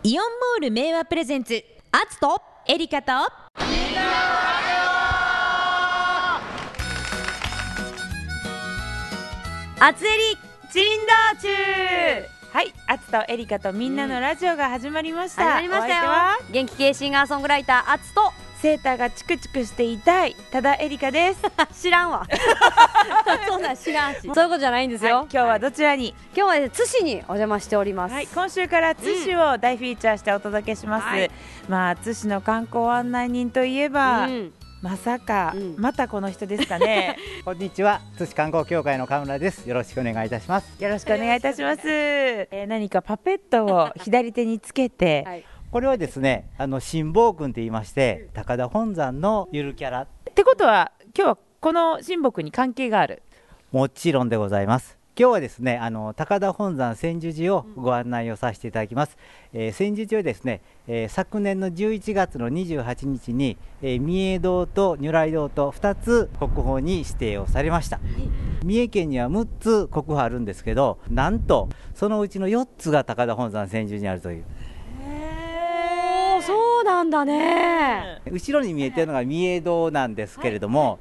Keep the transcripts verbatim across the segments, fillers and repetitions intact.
イオンモール名和プレゼンツ、アツとエリカとアツエリ珍道中。はい、アツとエリカとみんなのラジオが始まりました、 始まりましたよ。元気系シンガーソングライターアツとセーターがチクチクして痛いただエリカです知らんわそんなん知らんしそういうことじゃないんですよ、 はい、今日はどちらに、 今日は、ね、津市にお邪魔しております、 はい、今週から津市を大フィーチャーしてお届けします、うん、まあ津市の観光案内人といえば、うん、まさか、うん、またこの人ですかねこんにちは、津市観光協会の川村です。よろしくお願いいたします。 よろしくお願いいたします、えー、何かパペットを左手につけて、はい、 これはですね、あの辛坊君と言いまして、高田本山のゆるキャラってことは、今日はこの辛坊君に関係がある？ もちろんでございます。今日はですね、あの高田本山専修寺をご案内をさせていただきます、うんえー、専修寺はですね、えー、昨年のじゅういちがつのにじゅうはちにちに、えー、御枝堂と如来堂とふたつ国宝に指定をされました、はい、三重県にはむっつ国宝あるんですけど、なんとそのうちのよっつが高田本山専修寺にあるという。 へー、そうなんだね。 後ろに見えてるのが御枝堂なんですけれども、はい、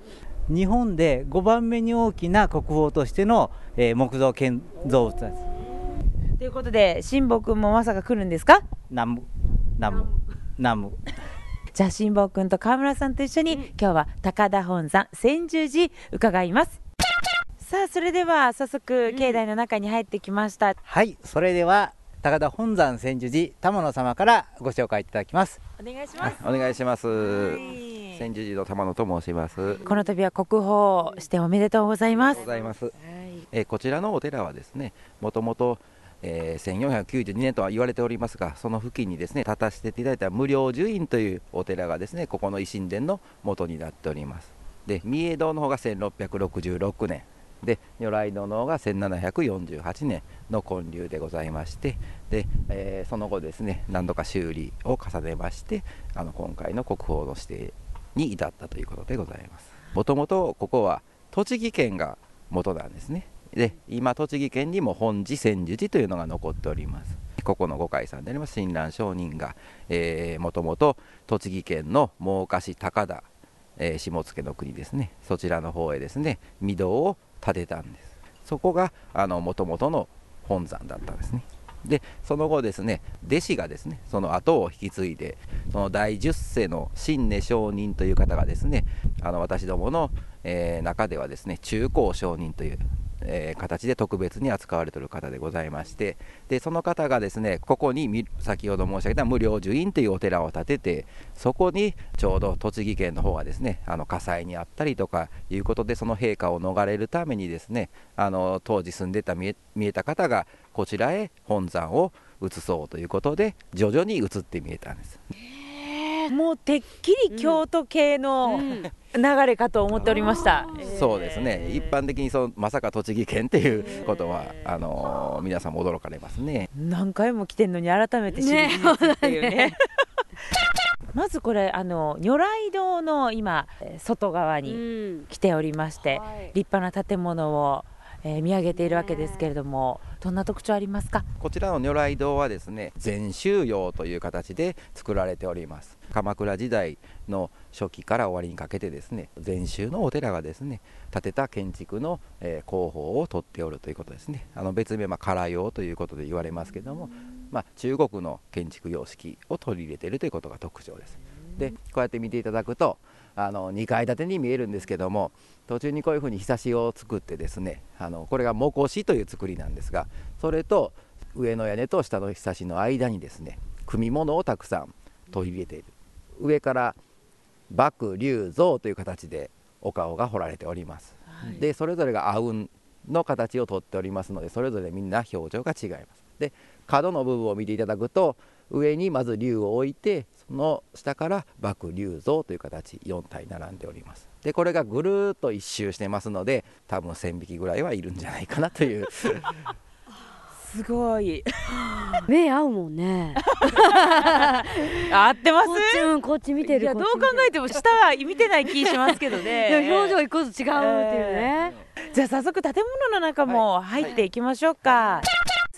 日本でごばんめに大きな国宝としての、えー、木造建造物です。 ということで、辛坊君もまさか来るんですか？ ナムナムナムじゃあ辛坊君と川村さんと一緒に、うん、今日は高田本山専修寺伺います。さあ、それでは早速境内の中に入ってきました、うん、 はい、それでは高田本山専修寺玉野様からご紹介いただきます。 お願いします。 お願いします、 はい、 専修寺の玉野と申します。 この度は国宝しておめでとうございます。 ございます、はい、えこちらのお寺はですね、もともとえー、せんよんひゃくきゅうじゅうにねんとは言われておりますが、その付近にですね立たせていただいた無料寿院というお寺がですね、ここの維新殿の元になっております。で、御枝堂の方がせんろっぴゃくろくじゅうろくねんで、如来堂の方がせんななひゃくよんじゅうはちねんの建立でございまして、で、えー、その後ですね何度か修理を重ねまして、あの今回の国宝の指定に至ったということでございます。もともとここは栃木県が元なんですね。で、今栃木県にも本寺専修寺というのが残っております。ここのご開山であります親鸞上人が、えー、もともと栃木県の真岡市高田、えー、下野の国ですね、そちらの方へですね御堂を建てたんです。そこがもともとの本山だったんですね。で、その後ですね、弟子がですねその後を引き継いで、その第十世の親根上人という方がですね、あの私どもの、えー、中ではですね中高上人というえー、形で特別に扱われている方でございまして、でその方がですねここに先ほど申し上げた無料寿院というお寺を建てて、そこにちょうど栃木県の方がですねあの火災にあったりとかいうことで、その陛下を逃れるためにですね、あの当時住んでた見え、見えた方がこちらへ本山を移そうということで徐々に移って見えたんです。 もうてっきり京都系の、うん流れかと思っておりました。 そうですね、一般的にそのまさか栃木県っていうことはあのー、皆さんも驚かれますね。 何回も来てんのに改めて知る事実っていうね、ねまずこれあの如来堂の今外側に来ておりまして、うんはい、立派な建物をえー、見上げているわけですけれども、どんな特徴ありますか？ こちらの如来堂はですね禅宗様という形で作られております。鎌倉時代の初期から終わりにかけてですね、禅宗のお寺がですね建てた建築の、えー、工法をとっておるということですね。あの別名、まあ、唐様ということで言われますけれども、まあ、中国の建築様式を取り入れているということが特徴です。で、こうやって見ていただくとあのにかい建てに見えるんですけども、途中にこういうふうにひさしを作ってですね、あのこれが木しという作りなんですが、それと上の屋根と下のひさしの間にですね組物をたくさん取り入れている。上から瀑龍像という形でお顔が彫られております、はい、でそれぞれが阿吽の形をとっておりますので、それぞれみんな表情が違います。で、角の部分を見ていただくと、上にまず龍を置いて、その下から瀑龍像という形よんたい並んでおります。でこれがぐるっと一周してますので、多分せんびきぐらいはいるんじゃないかなというすごい目合うもんね合ってます？ こっち、うん、こっち見てる。 いや、どう考えても下は見てない気しますけどねいや、表情一個ずつ違うっていうね、 えー、じゃあ早速建物の中も入っていきましょうか、はいはい。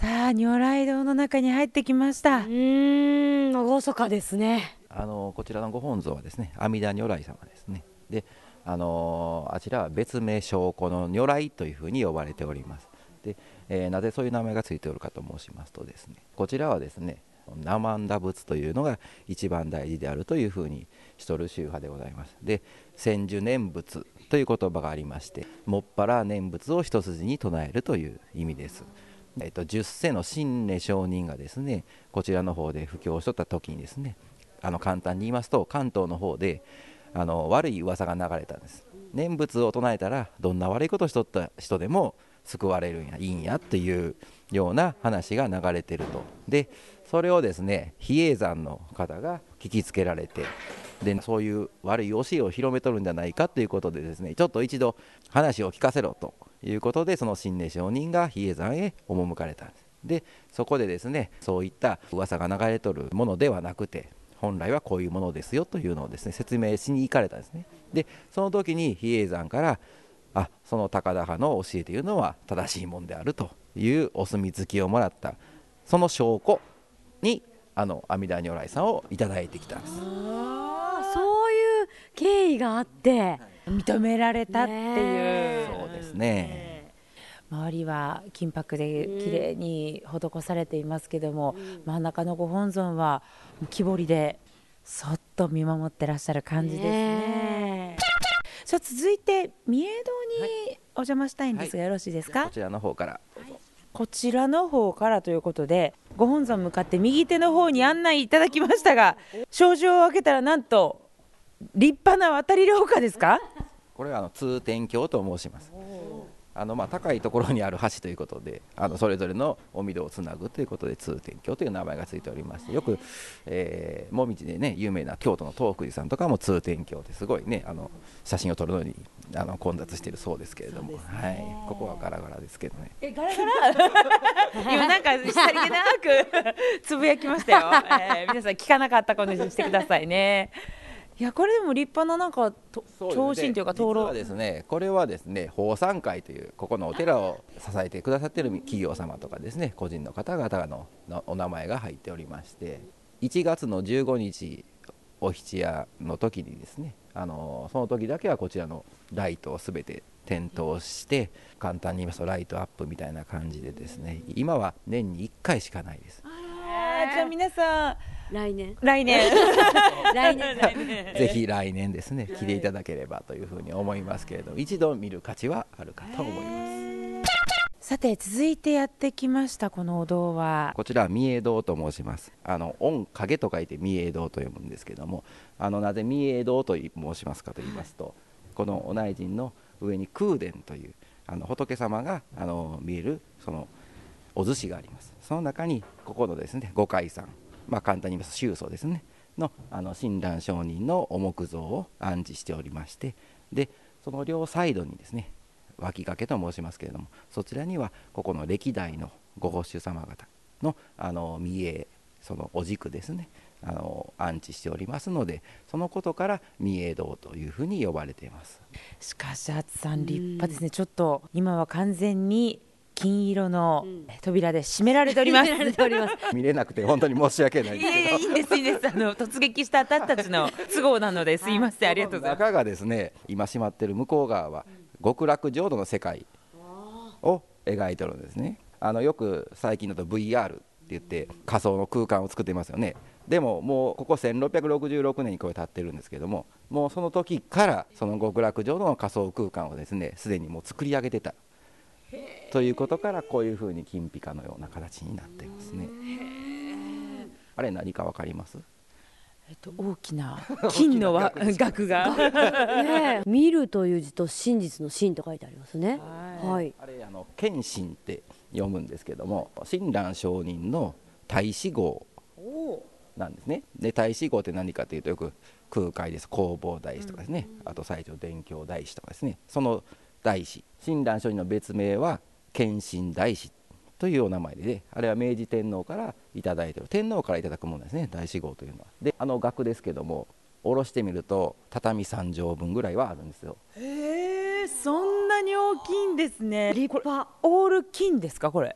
さあ如来堂の中に入ってきました。 うーん、厳かですね。 あのこちらのご本尊はですね、阿弥陀如来様ですね。で、あのあちらは別名証拠の如来というふうに呼ばれております。で、えー、なぜそういう名前がついておるかと申しますとですね、こちらはですね、南蛮打仏というのが一番大事であるというふうにしとる宗派でございます。で、専修念仏という言葉がありまして、もっぱら念仏を一筋に唱えるという意味です。えっと、十世の親鸞上人がですね、こちらの方で布教しとった時にですね、あの簡単に言いますと、関東の方であの悪い噂が流れたんです。念仏を唱えたらどんな悪いことをしとった人でも救われるんや、いいんやっていうような話が流れてると。でそれをですね、比叡山の方が聞きつけられて、でそういう悪い教えを広めとるんじゃないかということでですね、ちょっと一度話を聞かせろということで、その親鸞上人が比叡山へ赴かれたんです。でそこでですね、そういった噂が流れとるものではなくて、本来はこういうものですよというのをですね、説明しに行かれたんですね。でその時に比叡山から、あ、その高田派の教えというのは正しいもんであるというお墨付きをもらった、その証拠にあの阿弥陀如来さんをいただいてきたんです。 あ、そういう経緯があって認められたっていう、 ね、 そうですね。 周りは金箔で綺麗に施されていますけども、うん、真ん中のご本尊は木彫りでそっと見守ってらっしゃる感じですね。さあ続いて御影堂にお邪魔したいんですが、はい、よろしいですか。 こちらの方からどうぞ。 こちらの方からということで、ご本尊向かって右手の方に案内いただきましたが、障子を開けたらなんと立派な渡り廊下ですか。 これはあの通天橋と申します。あのまあ高いところにある橋ということで、あのそれぞれのお御堂をつなぐということで通天橋という名前がついておりまして、よく、えー、もみじでね有名な京都の東福寺さんとかも通天橋ってすごいね、あの写真を撮るのにあの混雑しているそうですけれども、はい、ここはガラガラですけどね。 え、ガラガラ今なんかさりげなくつぶやきましたよ、えー、皆さん聞かなかったことにしてくださいね。いや、これでも立派ななんか長身というか灯籠、 実はですね、これはですね、奉賛会というここのお寺を支えてくださっている企業様とかですね、個人の方々 の, のお名前が入っておりまして、いちがつのじゅうごにちお七夜の時にですね、あのその時だけはこちらのライトをすべて点灯して、簡単に言いますとライトアップみたいな感じでですね、今は年にいっかいしかないです。 あ、じゃあ皆さん来年来年来年ぜひ来年ですね、来ていただければというふうに思いますけれども、一度見る価値はあるかと思います。 さて続いてやってきましたこのお堂は、 こちらは御影堂と申します。あの御影と書いて御影堂と読むんですけども、あのなぜ御影堂と申しますかと言いますと、このお内陣の上に空殿というあの仏様があの見えるそのお厨子があります。その中にここのですねご開山、まあ、簡単に言いますと宗祖ですねのあの親鸞上人のお木像を安置しておりまして、でその両サイドにですね脇掛けと申しますけれども、そちらにはここの歴代のご法師様方のあの御影、そのお軸ですね、あの安置しておりますので、そのことから御影堂というふうに呼ばれています。 しかし厚さん立派ですね。ちょっと今は完全に金色の扉で閉められております。 見れなくて本当に申し訳ないんですけど。 いやいや、いいんですいいんです。あの突撃した私たちの都合なのですいません、ありがとうございます。 中がですね、今閉まってる向こう側は極楽浄土の世界を描いてるんですね。あのよく最近だと ブイアール って言って仮想の空間を作っていますよね。でももうここせんろっぴゃくろくじゅうろくねんにこれ建ってるんですけども、もうその時からその極楽浄土の仮想空間をですねすでにもう作り上げてたということから、こういうふうに金ピカのような形になっていますね。あれ何か分かります？ えっと、大きな金の輪額がね、見るという字と真実の真と書いてありますね。はい、はい、 あれあの見真って読むんですけども、親鸞上人の太子号なんですね。で太子号って何かというと、よく空海です、弘法大師とかですね、あと西条伝教大師とかですね、その大師、親鸞上人の別名は見真大師というお名前で、ね、あれは明治天皇からいただいている、天皇からいただくものですね、大師号というのは。であの額ですけども、下ろしてみると畳さんじょうぶんぐらいはあるんですよ。 へえ、そんなに大きいんですね。 立派。 オール金ですか？これ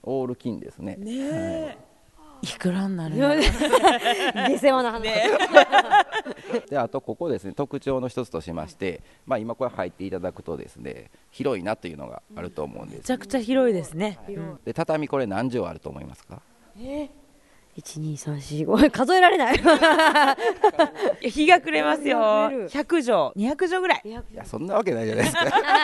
オール金ですね。 ねえ、いくらになるの？ 下世話な話。 であとここですね、特徴の一つとしまして、まあ、今これ入っていただくとですね、広いなというのがあると思うんです。 めちゃくちゃ広いですね。 で畳これ何畳あると思いますか？ いちにさんしご数えられない。 いや日が暮れますよ。ひゃく畳、にひゃく畳ぐらい。 いやそんなわけないじゃないですか。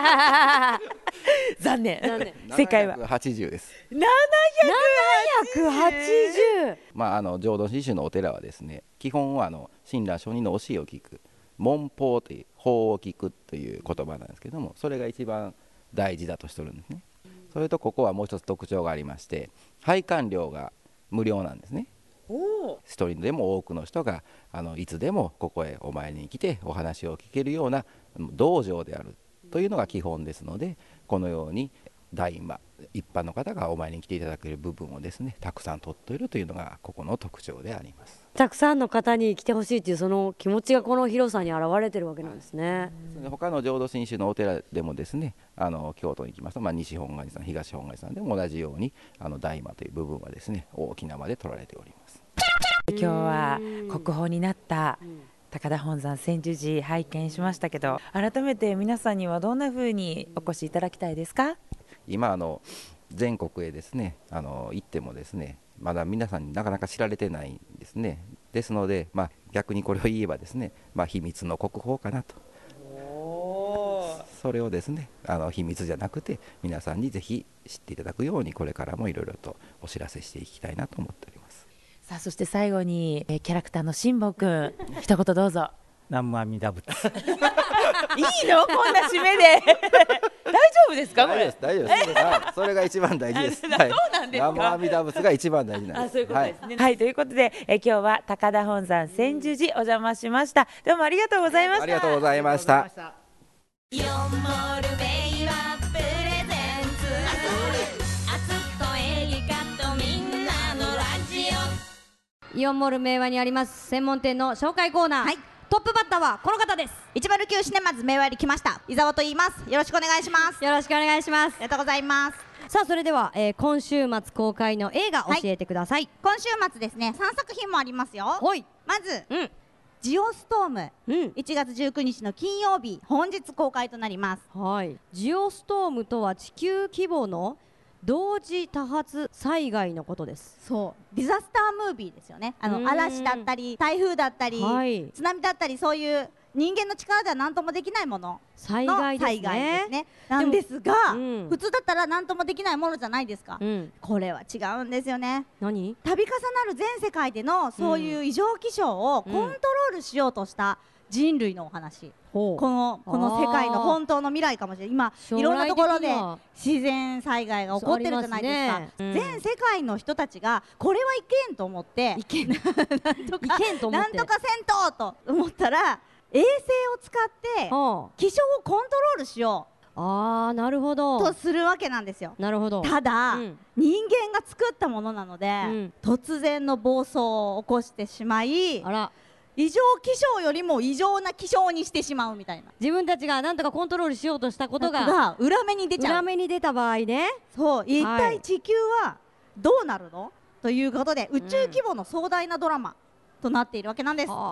残念。 残念正解ははちじゅうです。 ななひゃくはちじゅう。 まああの浄土真宗のお寺はですね、基本はあの親鸞上人の教えを聞く、門法という法を聞くという言葉なんですけども、それが一番大事だとしてるんですね。それとここはもう一つ特徴がありまして、拝観料が無料なんですね。一人でも多くの人があのいつでもここへお参りに来てお話を聞けるような道場であるというのが基本ですので、このように大魔一般の方がお参りに来ていただける部分をですね、たくさん取っているというのがここの特徴であります。 たくさんの方に来てほしいというその気持ちがこの広さに現れてるわけなんですね。 他の浄土真宗のお寺でもですね、あの京都に行きますと、まあ、西本願寺さん東本願寺さんでも同じようにあの大魔という部分はですね、大きな間で取られております。 今日は国宝になった高田本山専修寺拝見しましたけど、改めて皆さんにはどんな風にお越しいただきたいですか？ 今あの全国へですね、あの行ってもですね、まだ皆さんになかなか知られてないんですね。ですので、まあ、逆にこれを言えばですね、まあ、秘密の国宝かなと。それをですね、あの秘密じゃなくて皆さんにぜひ知っていただくように、これからもいろいろとお知らせしていきたいなと思っております。 さあ、そして最後にえキャラクターの辛坊くん、一言どうぞ。 南無阿弥陀仏。 いいのこんな締めで大丈夫ですかこれ？ 大丈夫です、大丈夫です。はい、それが一番大事です。 そうなんですか？ 南無阿弥陀仏が一番大事なんです。 あ、そういうことですね。はい、はい、ということでえ今日は高田本山専修寺お邪魔しました。どうもありがとうございました。 ありがとうございました。 イオンモールベイはプレゼンツあつとエリカとみんなのラジオ。 イオンモール明和にあります専門店の紹介コーナー、 はい、 トップバッターはこの方です。 いちまるきゅうシネマズ明和より来ました伊沢と言います。よろしくお願いします。 よろしくお願いします。 ありがとうございます。 さあそれでは、えー、今週末公開の映画教えてください。 今週末ですね、さんさく品もありますよ。 はい。 まず、 うん、 ジオストーム、 うん、 いちがつじゅうくにちの金曜日、本日公開となります。 はい。ジオストームとは地球規模の同時多発災害のことです。 そうディザスタームービーですよね。あの嵐だったり台風だったり、はい、津波だったり、そういう人間の力では何ともできないものの災害ですね。 災害ですね。なんですが、 うん、 普通だったら何ともできないものじゃないですか、 うん、 これは違うんですよね。 何？ 度重なる全世界でのそういう異常気象をコントロールしようとした人類のお話、うん、このこの世界の本当の未来かもしれない。今いろんなところで自然災害が起こってるじゃないですか、ね、うん、全世界の人たちがこれはいけんと思っていけんなんとかなんとかせんとと思ったら、衛星を使って気象をコントロールしよう、 あー、なるほど、 とするわけなんですよ。 なるほど。 ただ、うん、人間が作ったものなので、うん、突然の暴走を起こしてしまい、あら、異常気象よりも異常な気象にしてしまうみたいな、 自分たちがなんとかコントロールしようとしたことがが裏目に出ちゃう。 裏目に出た場合ね、 そう一体地球はどうなるの、ということで宇宙規模の壮大なドラマとなっているわけなんです、うん、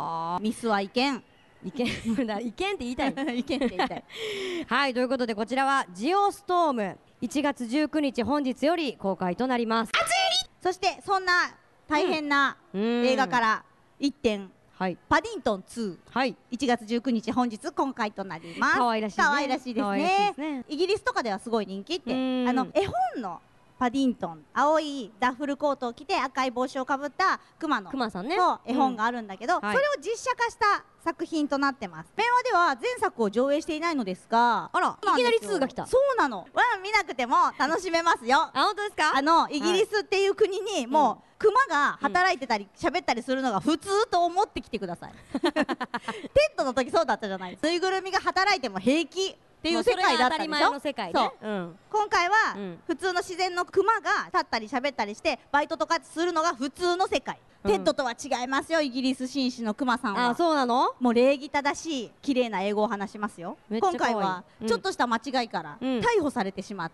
ミスはいけんいけんいけんって言いたいいけんって言いたいはい、ということでこちらはジオストーム、いちがつじゅうくにち本日より公開となります。 そしてそんな大変な映画から一点、はい、パディントンツー、はい、いちがつじゅうくにち本日公開となります。 可愛らしいね。 可愛らしいですね。ね、イギリスとかではすごい人気って、あの絵本のパディントン、青いダッフルコートを着て赤い帽子をかぶったクマのクマさんね、 絵本があるんだけど、うん、それを実写化した作品となってます。明和では前作を上映していないのですが、 あら、いきなりツーが来た。 そうなの。ワン見なくても楽しめますよ。 あ、本当ですか？ あのイギリスっていう国にもう、うん、クマが働いてたり喋ったりするのが普通と思ってきてください。テッドの時そうだったじゃないですか。ぬいぐるみが働いても平気っていう世界だったでしょ。そう、うん、今回は、うん、普通の自然のクマが立ったり喋ったりしてバイトとかするのが普通の世界、うん、テッドとは違いますよ。イギリス紳士のクマさんは。 あ、そうなの？ もう礼儀正しい綺麗な英語を話しますよ。今回はちょっとした間違いから逮捕されてしまって、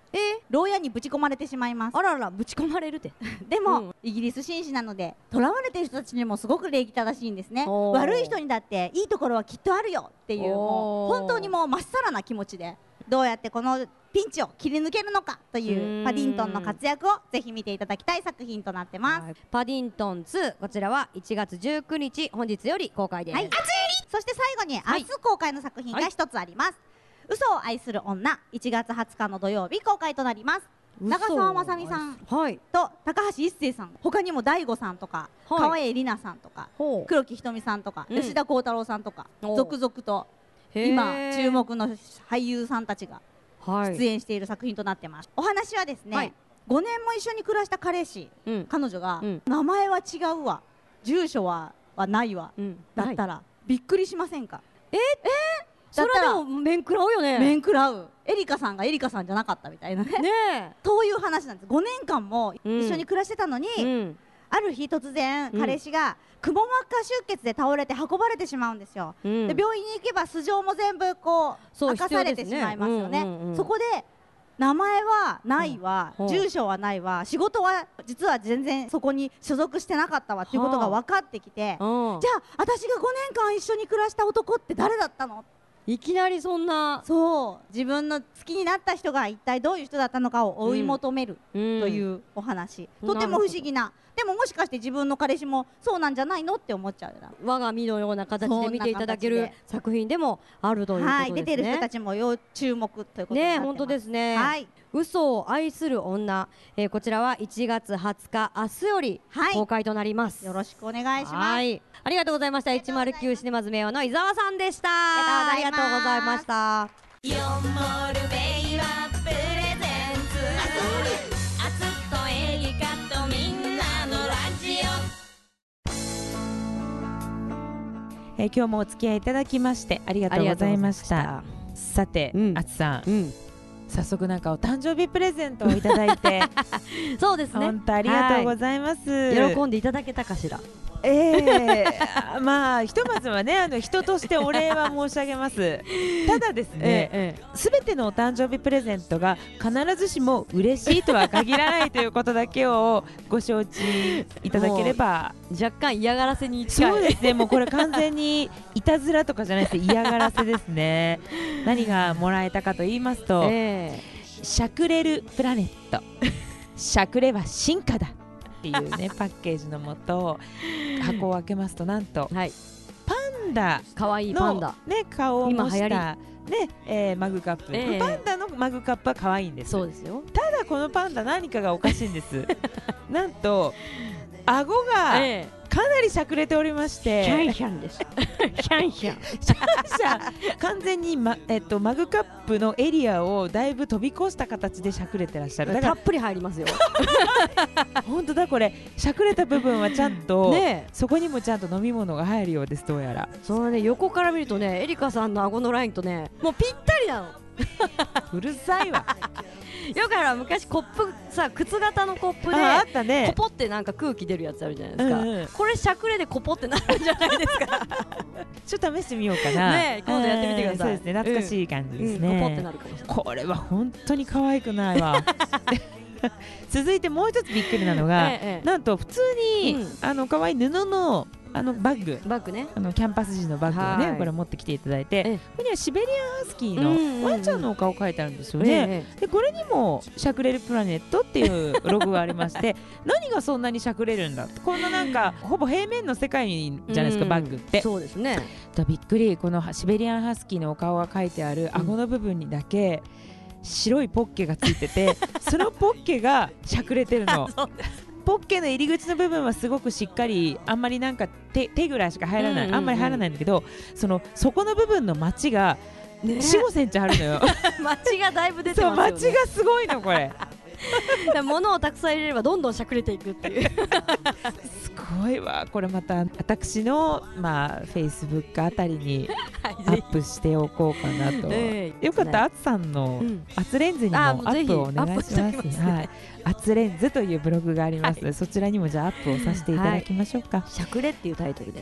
え牢屋にぶち込まれてしまいます。 あらら、ぶち込まれるってでも、 うん、 イギリス紳士なので囚われてる人たちにもすごく礼儀正しいんですね。 おー悪い人にだっていいところはきっとあるよっていう、もうおー本当にもうまっさらな気持ちでどうやってこのピンチを切り抜けるのかというパディントンの活躍をぜひ見ていただきたい作品となってます。 はい、パディントンツー、こちらはいちがつじゅうくにち、本日より公開です。 はい、そして最後にはい明日公開の作品が一つあります。はい、嘘を愛する女、いちがつはつかの土曜日公開となります。長澤まさみさんはいと高橋一生さん、他にも大悟さんとか、 はい川栄李奈さんとか、 ほう黒木瞳さんとか、 うん吉田鋼太郎さんとか、 お続々とへー今注目の俳優さんたちがはい出演している作品となってます。お話はですね、 はいごねんも一緒に暮らした彼氏、 うん彼女が、 うん名前は違うわ、住所ははないわ、 うんだったらびっくりしませんか？ ええそれだったらはでも面食らうよね。 面食らう。エリカさんがエリカさんじゃなかったみたいなね。 ねそういう話なんです。ごねんかんもうん一緒に暮らしてたのに、 え、うんある日突然うん彼氏がくも膜下出血で倒れて運ばれてしまうんですよ。 うんで病院に行けば素性も全部こうそう明かされてしまいますよね。 必要ですねうんうんうんそこで名前はないわ、 うん住所はないわ、仕事は実は全然そこに所属してなかったわっていうことが分かってきて、 うんじゃあ私がごねんかん一緒に暮らした男って誰だったの？ いきなりそんなそう自分の好きになった人が一体どういう人だったのかを追い求めるとというお話、とても不思議な。でももしかして自分の彼氏もそうなんじゃないのって思っちゃうような。 我が身のような形で見ていただけるそんな形で作品でもあるということですね。 はい、出てる人たちも要注目ということになってます。 ね、本当ですね。 はい、 嘘を愛する女、えーこちらはいちがつはつか、明日よりはい公開となります。 よろしくお願いします。 はい、ありがとうございました。 りがとうございますいちまるきゅうシネマズ名誉の伊沢さんでした。 ありがとうございますありがとうございました。 イオンモールベイはプレゼンツアツとエリカとみんなのラジオ。 えー今日もお付き合いいただきましてありがとうございました。さて、 うんあつさん、 うん、 早速なんかお誕生日プレゼントをいただいてそうですね。 本当ありがとうございます。 喜んでいただけたかしら。 えー、まあひとまずはねあの人としてお礼は申し上げます。ただですね、 えすべてのお誕生日プレゼントが必ずしも嬉しいとは限らないということだけをご承知いただければ。 え、若干嫌がらせに近い。 そうですね、もうこれ完全にいたずらとかじゃないです、嫌がらせですね。何がもらえたかと言いますと、 えしゃくれるプラネットしゃくれは進化だっていうねパッケージのもと箱を開けますとなんとえ、はい、 パンダ可愛いパンの、 ダ。 ね、顔を模し今流た、ねえーマグカップ、 ええパンダのマグカップは可愛いんです。 そうですよ。 ただこのパンダ何かがおかしいんですなんと顎がええ、 かなりしゃくれておりましてシャンシャンです。シャンシャン。 シャンシャン完全に、まえっと、マグカップのエリアをだいぶ飛び越した形でしゃくれてらっしゃる。だかたっぷり入りますよ。 ら本当だこれしゃくれた部分はちゃんと、 ねえ、 そこにもちゃんと飲み物が入るようですどうやら。 そのね、横から見るとね、エリカさんの顎のラインとね、もうぴったりなの。 うるさいわよくある昔コップさ、靴型のコップでああったねコポってなんか空気出るやつあるじゃないですか、 うんうん、 これしゃくれでコポってなるんじゃないですかちょっと試してみようかなねえ、今度やってみてください。 うんそうですね懐かしい感じですね、 うんうん、コポってなるかもしれない。 これは本当に可愛くないわ続いてもう一つびっくりなのが、 ええええ、 なんと普通に、 うん、 あの可愛い布のあのバッグバッグね、 あのキャンパス時のバッグをね、 はいこれ持ってきていただいて、 ええここにはシベリアンハスキーうんうんうんのワンちゃんのお顔描いてあるんですよえね、 えでこれにもしゃくれるプラネットっていうロゴがありまして何がそんなにしゃくれるんだこんななんかほぼ平面の世界じゃないですか、 うんバッグってそうですね。 だびっくりこのシベリアンハスキーのお顔が描いてある顎の部分にだけ白いポッケがついててそのポッケがしゃくれてるのポッケの入り口の部分はすごくしっかりあんまりなんか 手, 手ぐらいしか入らない、 うんうんうん、 あんまり入らないんだけどその底の部分のマチがね、 よん、ごセンチあるのよマチがだいぶ出てそうますよね。 マチがすごいのこれ物をたくさん入れればどんどんしゃくれていくっていうすごいわこれまた私のまあフェイスブックあたりにアップしておこうかなと、 ええよかったらあつさんのうんあつレンズにもアあもうぜひップをお願いしアップしておきまますすはいあつレンズというブログがありますので、そちらにもじゃあアップをさせていただきましょうか、 しゃくれっていうタイトルで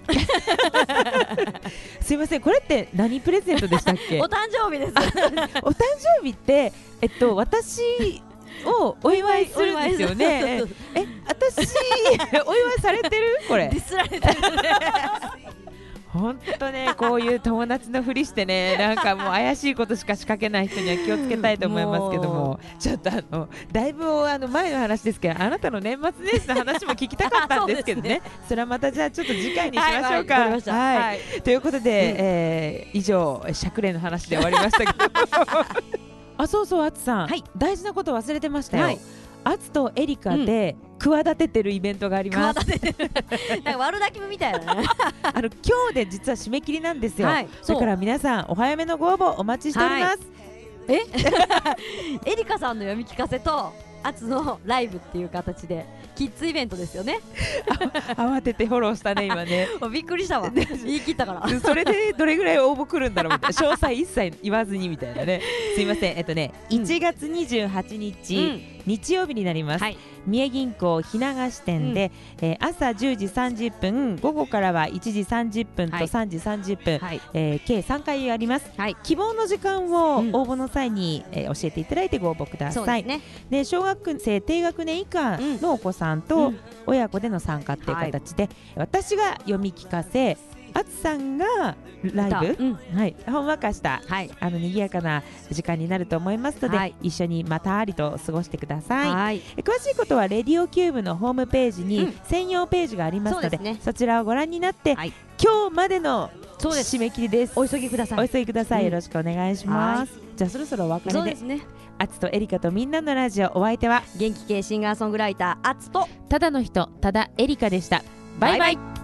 すいません、これって何プレゼントでしたっけ？ お誕生日です。 お誕生日ってえっと私をお祝いするんですよね。え、私お祝いされてる？これディスられてるね。 本当ね、こういう友達のふりしてね、なんかもう怪しいことしか仕掛けない人には気をつけたいと思いますけども、 もちょっとあのだいぶあの前の話ですけど、あなたの年末年始の話も聞きたかったんですけどね。それはまたじゃあちょっと次回にしましょうか。 はいわかりましたはいということで、えー以上しゃくれの話で終わりましたけどあ、そうそう、あつさん、 はい大事なこと忘れてましたよ。 はいあつとエリカで企ててるイベントがあります。 企ててる。なんか悪だきみたいなね。 あの今日で実は締め切りなんですよ。 はいそうだから皆さんお早めのご応募お待ちしております。 えエリカさんの読み聞かせとアツのライブっていう形でキッズイベントですよね。 慌ててフォローしたね今ね。 もうびっくりしたわ。言い切ったから。 それでどれぐらい応募来るんだろうみたいな詳細一切言わずにみたいなね。すいません、えっとね、 うんいちがつにじゅうはちにち、 うん日曜日になります。 はい三重銀行日流支店で、えー朝じゅうじさんじゅっぷん、午後からはいちじさんじゅっぷんはいとさんじさんじゅっぷん、 はいえー計さんかいあります。 はい希望の時間をうん応募の際に、えー教えていただいてご応募ください。 そうですね。 で小学生低学年以下のお子さんうとん親子での参加っていう形で、私が読み聞かせ、あつさんがライブ、 うんはい、ほんわかしたはいあの賑やかな時間になると思いますので、 はい一緒にまたありと過ごしてください。 はいえ詳しいことはレディオキューブのホームページにうん専用ページがありますので、 そうですねそちらをご覧になって、 はい今日までのそうです締め切りです。 お急ぎください。 お急ぎください、 うんよろしくお願いします。じゃあそろそろお別れでそうですね。 あつとエリカとみんなのラジオ、お相手は元気系シンガーソングライターアツとただの人、ただエリカでした。バイバイ。